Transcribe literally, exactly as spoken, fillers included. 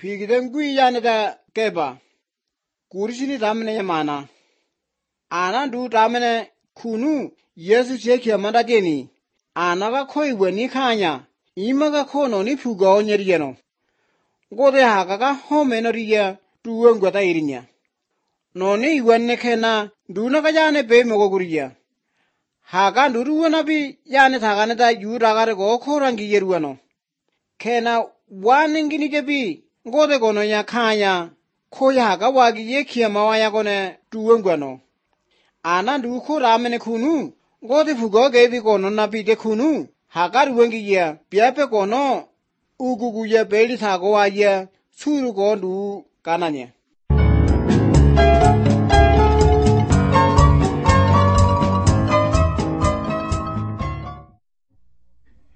Pigiden gui yanada keba. Kurisini damne yamana. Ana du damne kunu Yesu cheki amanda geni. Ana ga koi weni kanya. Ima ga kono ni pugo nyeriano. Gode haka ga home no riya tuwen gwata irinya. Noni iwanne kena duna ga jane be mogo kuriya. Haka nduru wana bi jane thagane ta yura gare go korangi yeruano. Kena waningini jebi gode gono ya kanya. Koya haka wagi ye kia mawaya gone tuwen gwano. Ana du ko ramene kunu. Gode fugo gebi gono na bide kunu. Haka ruwengi ya piape gono. Ugugu ya beli thago wa ya. Suru go du kananya.